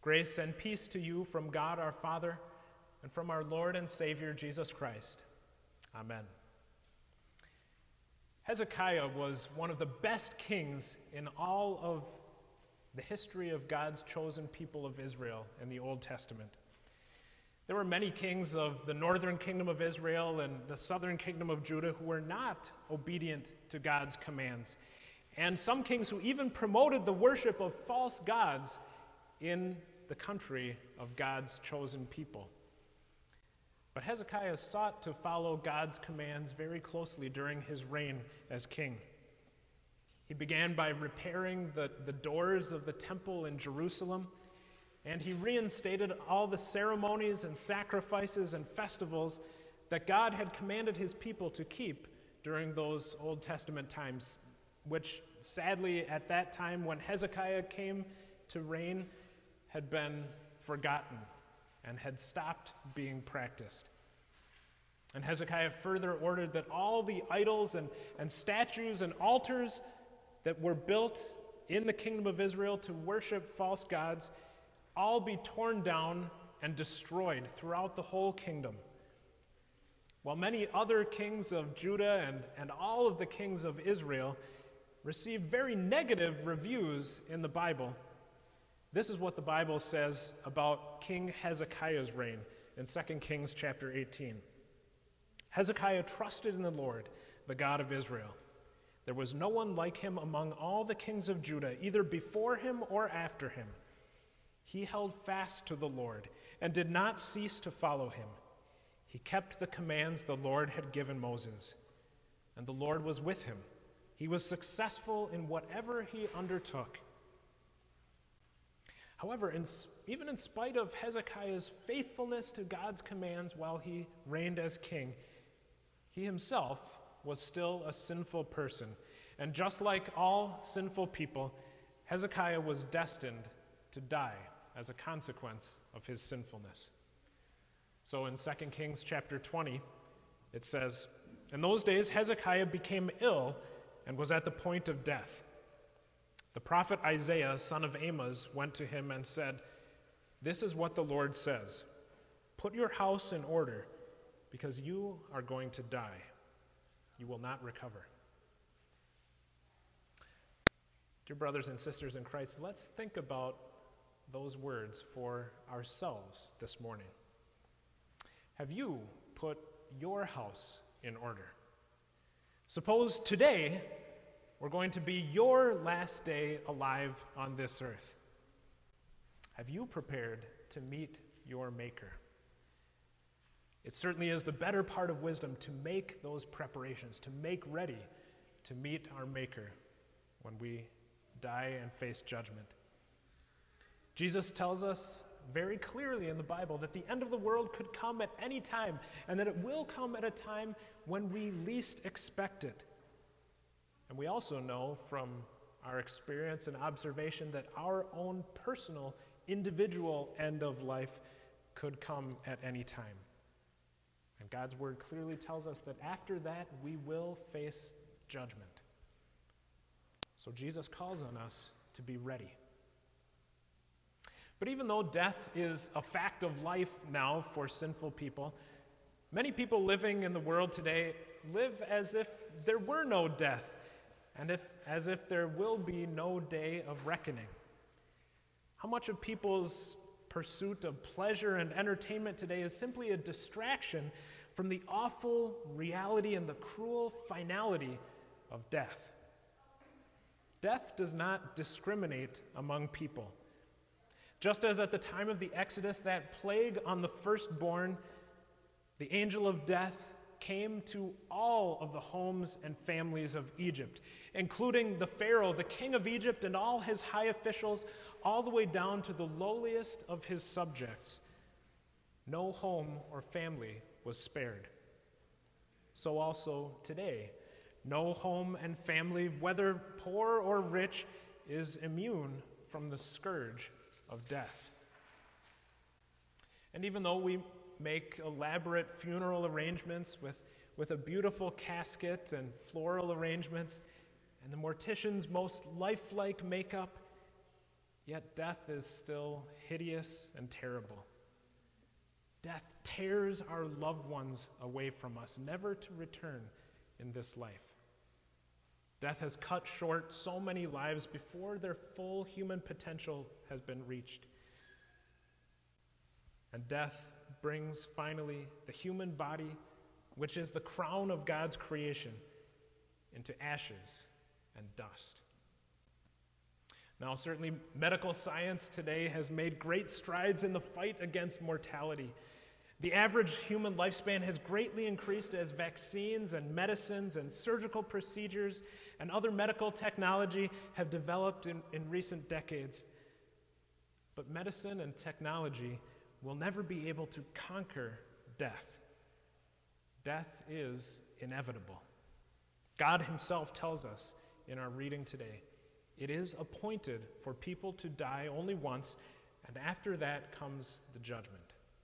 Grace and peace to you from God our Father and from our Lord and Savior Jesus Christ. Amen. Hezekiah was one of the best kings in all of the history of God's chosen people of Israel in the Old Testament. There were many kings of the northern kingdom of Israel and the southern kingdom of Judah who were not obedient to God's commands, and some kings who even promoted the worship of false gods in the country of God's chosen people. But Hezekiah sought to follow God's commands very closely during his reign as king. He began by repairing the doors of the temple in Jerusalem, and he reinstated all the ceremonies and sacrifices and festivals that God had commanded his people to keep during those Old Testament times, which sadly at that time when Hezekiah came to reign had been forgotten and had stopped being practiced. And Hezekiah further ordered that all the idols and statues and altars that were built in the kingdom of Israel to worship false gods all be torn down and destroyed throughout the whole kingdom. While many other kings of Judah and all of the kings of Israel received very negative reviews in the Bible, this is what the Bible says about King Hezekiah's reign in 2 Kings chapter 18. Hezekiah trusted in the Lord, the God of Israel. There was no one like him among all the kings of Judah, either before him or after him. He held fast to the Lord and did not cease to follow him. He kept the commands the Lord had given Moses, and the Lord was with him. He was successful in whatever he undertook. However, even in spite of Hezekiah's faithfulness to God's commands while he reigned as king, he himself was still a sinful person. And just like all sinful people, Hezekiah was destined to die as a consequence of his sinfulness. So in 2 Kings chapter 20, it says, "In those days Hezekiah became ill and was at the point of death. The prophet Isaiah, son of Amoz, went to him and said, 'This is what the Lord says, put your house in order, because you are going to die. You will not recover.'" Dear brothers and sisters in Christ, let's think about those words for ourselves this morning. Have you put your house in order? Suppose today we're going to be your last day alive on this earth. Have you prepared to meet your Maker? It certainly is the better part of wisdom to make those preparations, to make ready to meet our Maker when we die and face judgment. Jesus tells us very clearly in the Bible that the end of the world could come at any time, and that it will come at a time when we least expect it. And we also know from our experience and observation that our own personal, individual end of life could come at any time. And God's word clearly tells us that after that, we will face judgment. So Jesus calls on us to be ready. But even though death is a fact of life now for sinful people, many people living in the world today live as if there were no death, and as if there will be no day of reckoning. How much of people's pursuit of pleasure and entertainment today is simply a distraction from the awful reality and the cruel finality of death? Death does not discriminate among people. Just as at the time of the Exodus, that plague on the firstborn, the angel of death came to all of the homes and families of Egypt, including the Pharaoh, the king of Egypt, and all his high officials, all the way down to the lowliest of his subjects. No home or family was spared. So also today, no home and family, whether poor or rich, is immune from the scourge of death. And even though we make elaborate funeral arrangements with a beautiful casket and floral arrangements and the mortician's most lifelike makeup, Yet death is still hideous and terrible. Death tears our loved ones away from us, never to return in this life. Death has cut short so many lives before their full human potential has been reached. And death brings finally the human body, which is the crown of God's creation, into ashes and dust. Now, certainly medical science today has made great strides in the fight against mortality. The average human lifespan has greatly increased as vaccines and medicines and surgical procedures and other medical technology have developed in recent decades. But medicine and technology will never be able to conquer death. Death is inevitable. God himself tells us in our reading today, it is appointed for people to die only once, and after that comes the judgment.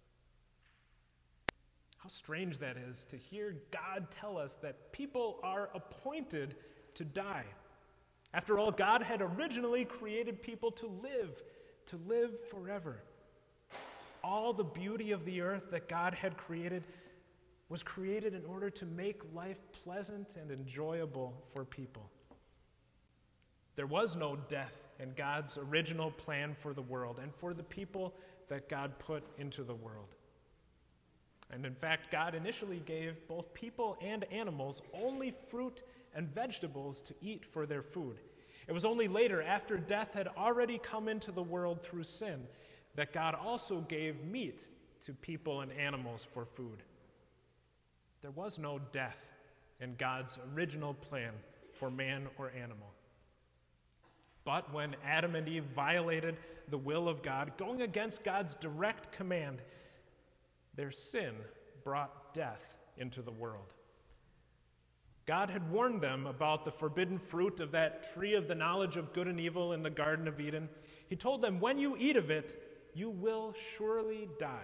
How strange that is to hear God tell us that people are appointed to die. After all, God had originally created people to live forever. All the beauty of the earth that God had created was created in order to make life pleasant and enjoyable for people. There was no death in God's original plan for the world and for the people that God put into the world. And in fact, God initially gave both people and animals only fruit and vegetables to eat for their food. It was only later, after death had already come into the world through sin, that God also gave meat to people and animals for food. There was no death in God's original plan for man or animal. But when Adam and Eve violated the will of God, going against God's direct command, their sin brought death into the world. God had warned them about the forbidden fruit of that tree of the knowledge of good and evil in the Garden of Eden. He told them, when you eat of it, you will surely die.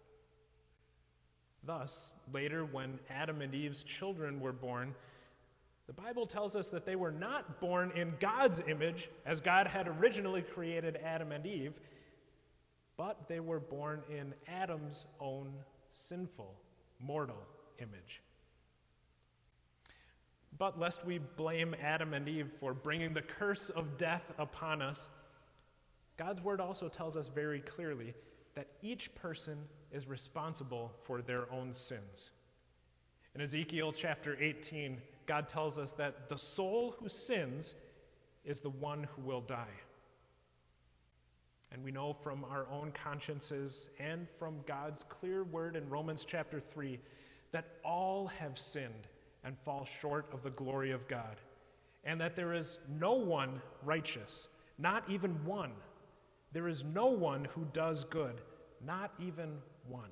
Thus, later when Adam and Eve's children were born, the Bible tells us that they were not born in God's image, as God had originally created Adam and Eve, but they were born in Adam's own sinful, mortal image. But lest we blame Adam and Eve for bringing the curse of death upon us, God's word also tells us very clearly that each person is responsible for their own sins. In Ezekiel chapter 18, God tells us that the soul who sins is the one who will die. And we know from our own consciences and from God's clear word in Romans chapter 3 that all have sinned and fall short of the glory of God, and that there is no one righteous, not even one. There is no one who does good, not even one.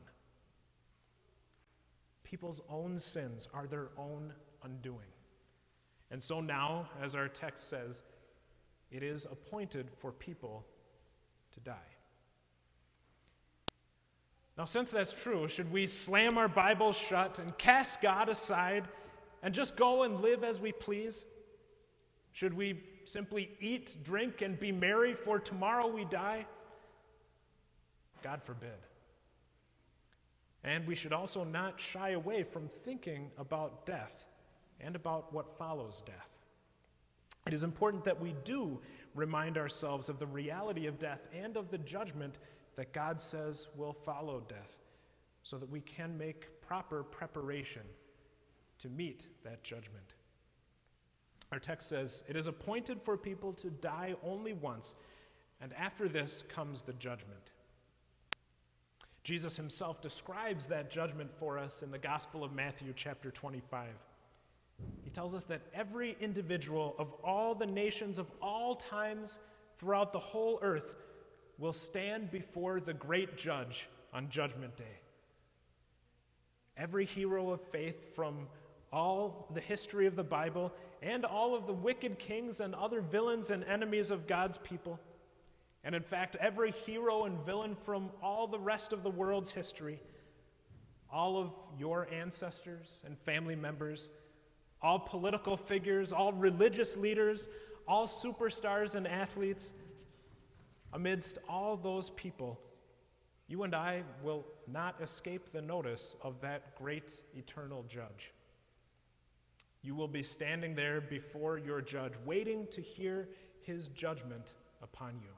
People's own sins are their own undoing. And so now, as our text says, it is appointed for people to die. Now, since that's true, should we slam our Bibles shut and cast God aside and just go and live as we please? Should we simply eat, drink, and be merry, for tomorrow we die? God forbid. And we should also not shy away from thinking about death and about what follows death. It is important that we do remind ourselves of the reality of death and of the judgment that God says will follow death, so that we can make proper preparation to meet that judgment. Our text says, "It is appointed for people to die only once, and after this comes the judgment." Jesus himself describes that judgment for us in the Gospel of Matthew chapter 25. He tells us that every individual of all the nations of all times throughout the whole earth will stand before the great judge on Judgment Day. Every hero of faith from all the history of the Bible and all of the wicked kings and other villains and enemies of God's people, and in fact, every hero and villain from all the rest of the world's history, all of your ancestors and family members, all political figures, all religious leaders, all superstars and athletes, amidst all those people, you and I will not escape the notice of that great eternal judge. You will be standing there before your judge, waiting to hear his judgment upon you.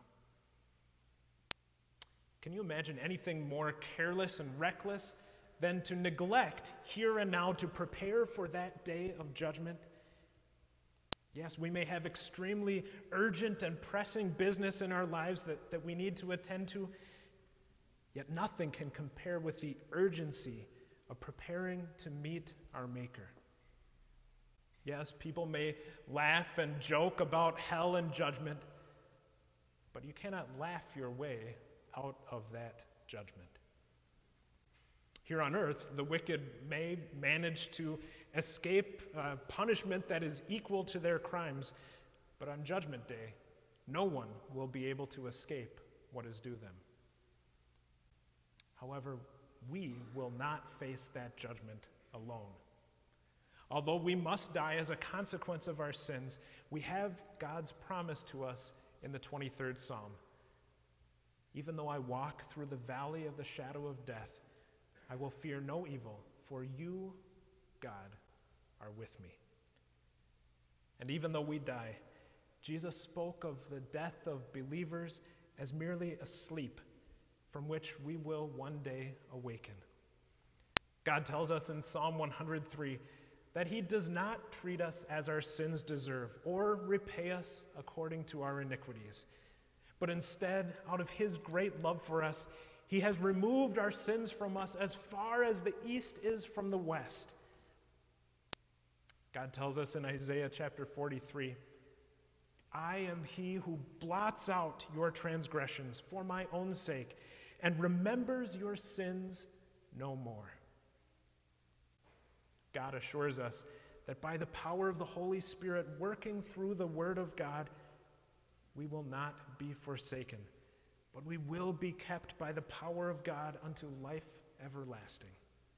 Can you imagine anything more careless and reckless than to neglect here and now to prepare for that day of judgment? Yes, we may have extremely urgent and pressing business in our lives that we need to attend to, yet nothing can compare with the urgency of preparing to meet our Maker. Yes, people may laugh and joke about hell and judgment, but you cannot laugh your way out of that judgment. Here on earth, the wicked may manage to escape punishment that is equal to their crimes, but on Judgment Day, no one will be able to escape what is due them. However, we will not face that judgment alone. Although we must die as a consequence of our sins, we have God's promise to us in the 23rd Psalm. Even though I walk through the valley of the shadow of death, I will fear no evil, for you, God, are with me. And even though we die, Jesus spoke of the death of believers as merely a sleep from which we will one day awaken. God tells us in Psalm 103 that he does not treat us as our sins deserve or repay us according to our iniquities, but instead, out of his great love for us, he has removed our sins from us as far as the east is from the west. God tells us in Isaiah chapter 43, I am he who blots out your transgressions for my own sake and remembers your sins no more. God assures us that by the power of the Holy Spirit working through the Word of God, we will not be forsaken, but we will be kept by the power of God unto life everlasting.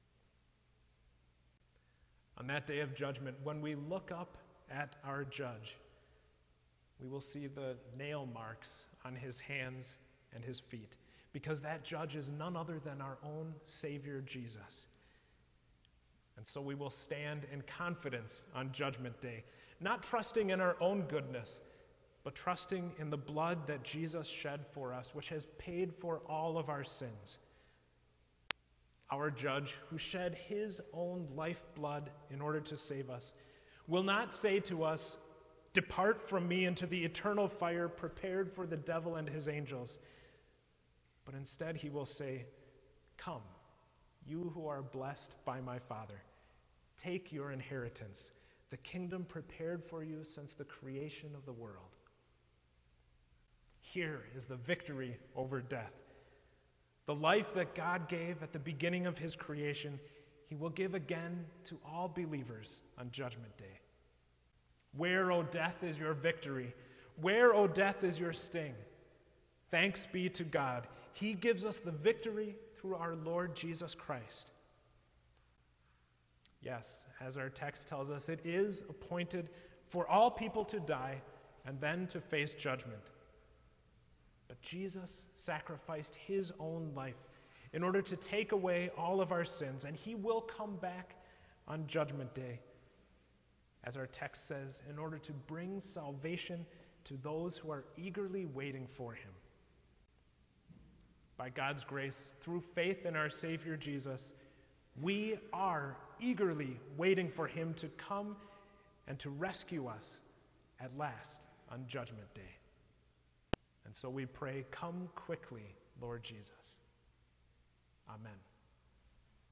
On that day of judgment, when we look up at our judge, we will see the nail marks on his hands and his feet, because that judge is none other than our own Savior Jesus. And so we will stand in confidence on Judgment Day, not trusting in our own goodness, but trusting in the blood that Jesus shed for us, which has paid for all of our sins. Our judge, who shed his own lifeblood in order to save us, will not say to us, depart from me into the eternal fire prepared for the devil and his angels. But instead he will say, come, you who are blessed by my Father, take your inheritance, the kingdom prepared for you since the creation of the world. Here is the victory over death. The life that God gave at the beginning of his creation, he will give again to all believers on Judgment Day. Where, O death, is your victory? Where, O death, is your sting? Thanks be to God. He gives us the victory through our Lord Jesus Christ. Yes, as our text tells us, it is appointed for all people to die and then to face judgment. But Jesus sacrificed his own life in order to take away all of our sins, and he will come back on Judgment Day, as our text says, in order to bring salvation to those who are eagerly waiting for him. By God's grace, through faith in our Savior Jesus, we are eagerly waiting for him to come and to rescue us at last on Judgment Day. And so we pray, come quickly, Lord Jesus. Amen.